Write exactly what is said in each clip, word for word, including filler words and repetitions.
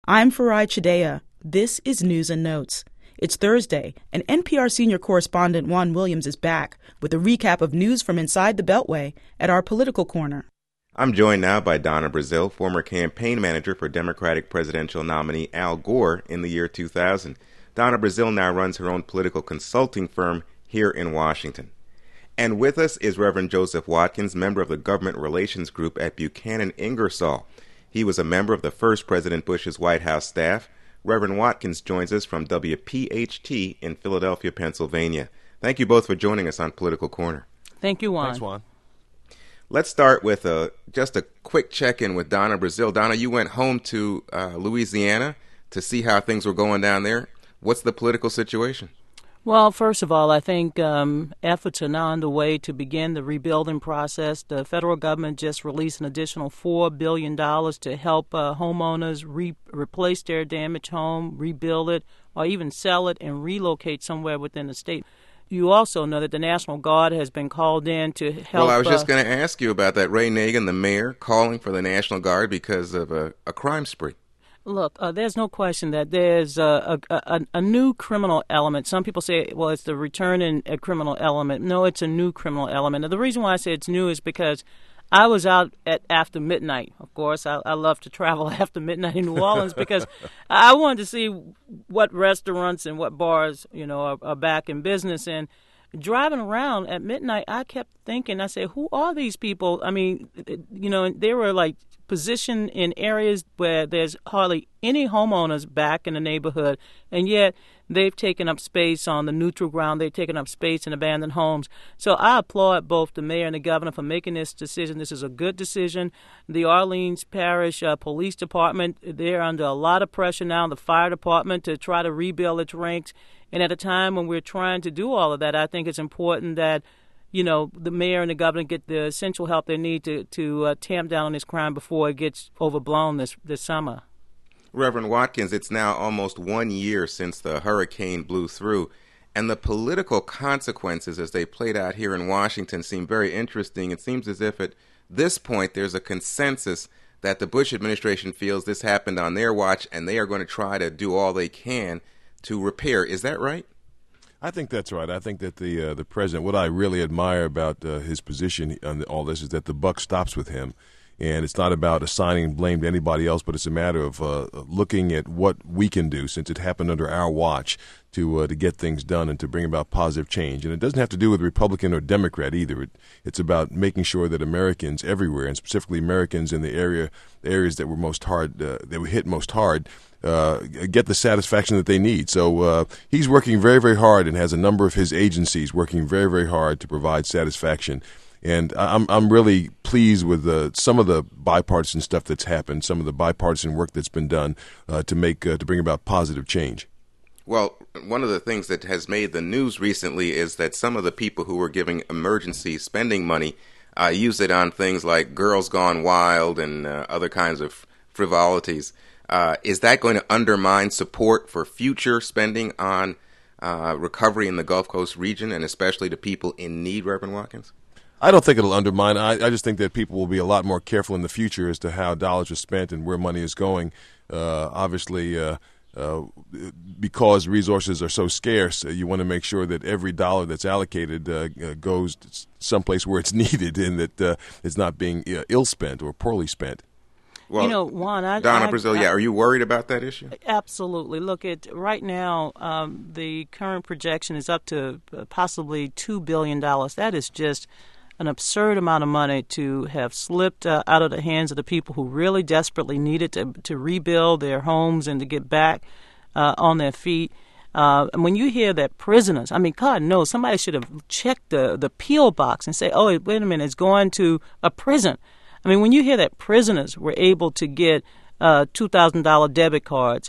I'm Farai Chidea. This is News and Notes. It's Thursday, and N P R senior correspondent Juan Williams is back with a recap of news from inside the Beltway at our Political Corner. I'm joined now by Donna Brazile, former campaign manager for Democratic presidential nominee Al Gore in the year two thousand. Donna Brazile now runs her own political consulting firm here in Washington. And with us is Reverend Joseph Watkins, member of the Government Relations Group at Buchanan Ingersoll. He was a member of the first President Bush's White House staff. Reverend Watkins joins us from W P H T in Philadelphia, Pennsylvania. Thank you both for joining us on Political Corner. Thank you, Juan. Thanks, Juan. Let's start with a, just a quick check-in with Donna Brazile. Donna, you went home to uh, Louisiana to see how things were going down there. What's the political situation? Well, first of all, I think um, efforts are now underway to begin the rebuilding process. The federal government just released an additional four billion dollars to help uh, homeowners re- replace their damaged home, rebuild it, or even sell it and relocate somewhere within the state. You also know that the National Guard has been called in to help. Well, I was just uh, going to ask you about that. Ray Nagin, the mayor, calling for the National Guard because of a, a crime spree. Look, uh, there's no question that there's a, a, a, a new criminal element. Some people say, well, it's the returning a criminal element. No, it's a new criminal element. And the reason why I say it's new is because I was out at after midnight. Of course, I, I love to travel after midnight in New Orleans because I wanted to see what restaurants and what bars, you know, are, are back in business. And driving around at midnight, I kept thinking, I said, who are these people? I mean, you know, they were like positioned in areas where there's hardly any homeowners back in the neighborhood, and yet they've taken up space on the neutral ground. They've taken up space in abandoned homes. So I applaud both the mayor and the governor for making this decision. This is a good decision. The Orleans Parish uh, Police Department, they're under a lot of pressure now, the fire department, to try to rebuild its ranks. And at a time when we're trying to do all of that, I think it's important that, you know, the mayor and the governor get the essential help they need to, to uh, tamp down on this crime before it gets overblown this, this summer. Reverend Watkins, it's now almost one year since the hurricane blew through, and the political consequences as they played out here in Washington seem very interesting. It seems as if at this point there's a consensus that the Bush administration feels this happened on their watch, and they are going to try to do all they can to repair. Is that right? I think that's right. I think that the uh, the president, what I really admire about uh, his position on all this is that the buck stops with him. And it's not about assigning blame to anybody else, but it's a matter of uh, looking at what we can do, since it happened under our watch, to uh, to get things done and to bring about positive change. And it doesn't have to do with Republican or Democrat either. It, it's about making sure that Americans everywhere, and specifically Americans in the area the areas that were most hard, uh, that were hit most hard, uh, get the satisfaction that they need. So uh, he's working very, very hard and has a number of his agencies working very, very hard to provide satisfaction. And I'm I'm really pleased with uh, some of the bipartisan stuff that's happened, some of the bipartisan work that's been done uh, to make uh, to bring about positive change. Well, one of the things that has made the news recently is that some of the people who were giving emergency spending money uh, use it on things like Girls Gone Wild and uh, other kinds of frivolities. Uh, is that going to undermine support for future spending on uh, recovery in the Gulf Coast region, and especially to people in need, Reverend Watkins? I don't think it'll undermine. I, I just think that people will be a lot more careful in the future as to how dollars are spent and where money is going. Uh, obviously, uh, uh, because resources are so scarce, uh, you want to make sure that every dollar that's allocated uh, uh, goes someplace where it's needed and that uh, it's not being uh, ill-spent or poorly spent. Well, you know, Juan, I, Donna I, Brazile, I, yeah, are you worried about that issue? Absolutely. Look, at right now, um, the current projection is up to possibly two billion dollars. That is just an absurd amount of money to have slipped uh, out of the hands of the people who really desperately need it to, to rebuild their homes and to get back uh, on their feet. Uh, and when you hear that prisoners, I mean, God knows, somebody should have checked the, the P O box and say, oh, wait a minute, it's going to a prison. I mean, when you hear that prisoners were able to get uh, two thousand dollars debit cards,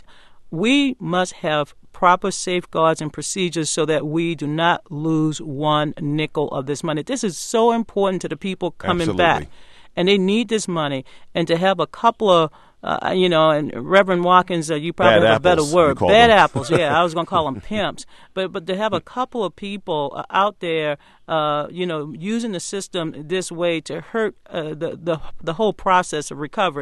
we must have proper safeguards and procedures so that we do not lose one nickel of this money. This is so important to the people coming Absolutely. back, and they need this money. And to have a couple of, uh, you know, and Reverend Watkins, uh, you probably Bad have a better apples, word. you call Bad them. apples, yeah. I was going to call them pimps. But but to have a couple of people uh, out there, uh, you know, using the system this way to hurt uh, the, the the whole process of recovery.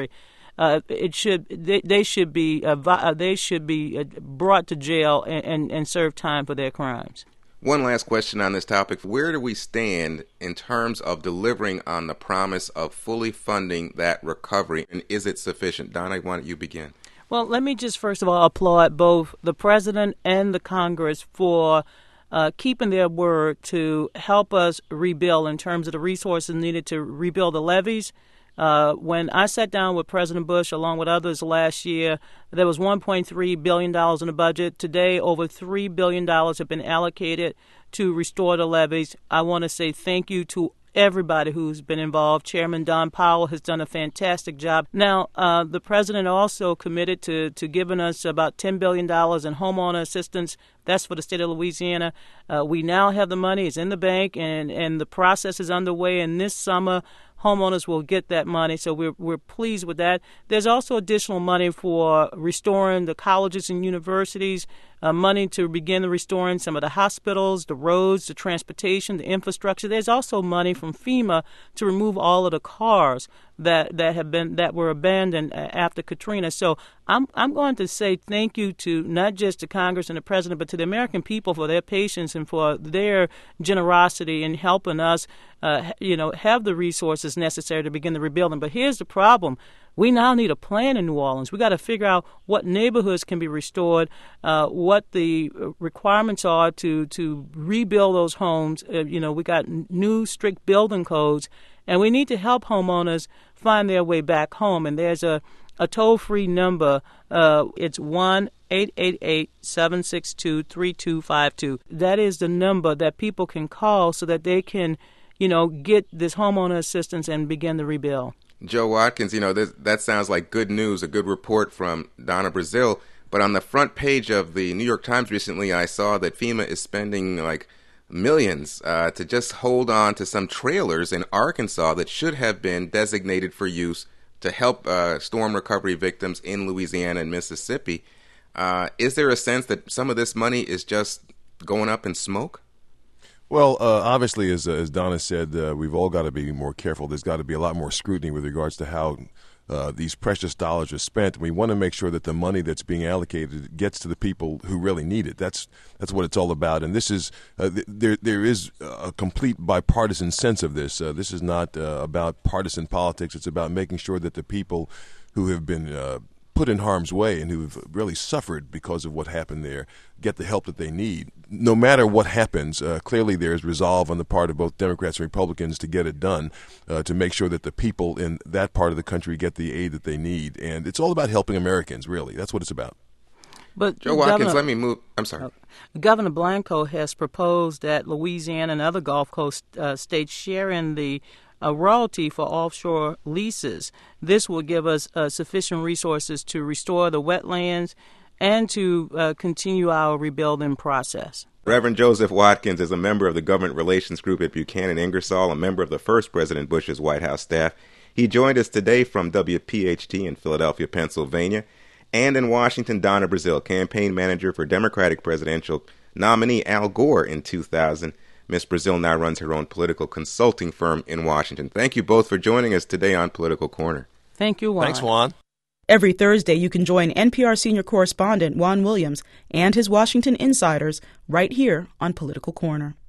uh, it should they, they should be uh, vi- they should be brought to jail and, and, and serve time for their crimes. One last question on this topic. Where do we stand in terms of delivering on the promise of fully funding that recovery, and is it sufficient? Donna, why don't you begin? Well, let me just first of all applaud both the President and the Congress for uh, keeping their word to help us rebuild in terms of the resources needed to rebuild the levees. Uh, when I sat down with President Bush, along with others last year, there was one point three billion dollars in the budget. Today, over three billion dollars have been allocated to restore the levees. I want to say thank you to everybody who's been involved. Chairman Don Powell has done a fantastic job. Now, uh, the president also committed to, to giving us about ten billion dollars in homeowner assistance. That's for the state of Louisiana. Uh, we now have the money. It's in the bank, and, and the process is underway. And this summer, homeowners will get that money, so we're we're pleased with that. There's also additional money for restoring the colleges and universities, uh, money to begin restoring some of the hospitals, the roads, the transportation, the infrastructure. There's also money from FEMA to remove all of the cars that that have been that were abandoned after Katrina. So I'm I'm going to say thank you to not just the Congress and the President, but to the American people for their patience and for their generosity in helping us, uh, you know, have the resources necessary to begin the rebuilding. But here's the problem. We now need a plan in New Orleans. We got to figure out what neighborhoods can be restored, uh, what the requirements are to, to rebuild those homes. Uh, you know, we got new strict building codes, and we need to help homeowners find their way back home. And there's a, a toll-free number. Uh, it's one eight eight eight, seven six two, three two five two. That is the number that people can call so that they can, you know, get this homeowner assistance and begin the rebuild. Joe Watkins, you know, this, that sounds like good news, a good report from Donna Brazile. But on the front page of the New York Times recently, I saw that FEMA is spending like millions uh, to just hold on to some trailers in Arkansas that should have been designated for use to help uh, storm recovery victims in Louisiana and Mississippi. Uh, is there a sense that some of this money is just going up in smoke? Well, uh, obviously, as as Donna said, uh, we've all got to be more careful. There's got to be a lot more scrutiny with regards to how uh, these precious dollars are spent. We want to make sure that the money that's being allocated gets to the people who really need it. That's that's what it's all about. And this is uh, th- there there is a complete bipartisan sense of this. Uh, this is not uh, about partisan politics. It's about making sure that the people who have been uh, put in harm's way and who've really suffered because of what happened there get the help that they need. No matter what happens, uh, clearly there is resolve on the part of both Democrats and Republicans to get it done, uh, to make sure that the people in that part of the country get the aid that they need. And it's all about helping Americans, really. That's what it's about. But Joe Watkins, Governor, let me move. I'm sorry. Governor Blanco has proposed that Louisiana and other Gulf Coast uh, states share in the a royalty for offshore leases. This will give us uh, sufficient resources to restore the wetlands and to uh, continue our rebuilding process. Reverend Joseph Watkins is a member of the Government Relations Group at Buchanan Ingersoll, a member of the first President Bush's White House staff. He joined us today from W P H T in Philadelphia, Pennsylvania, and in Washington, Donna Brazile, campaign manager for Democratic presidential nominee Al Gore in two thousand. Miz Brazile now runs her own political consulting firm in Washington. Thank you both for joining us today on Political Corner. Thank you, Juan. Thanks, Juan. Every Thursday, you can join N P R senior correspondent Juan Williams and his Washington insiders right here on Political Corner.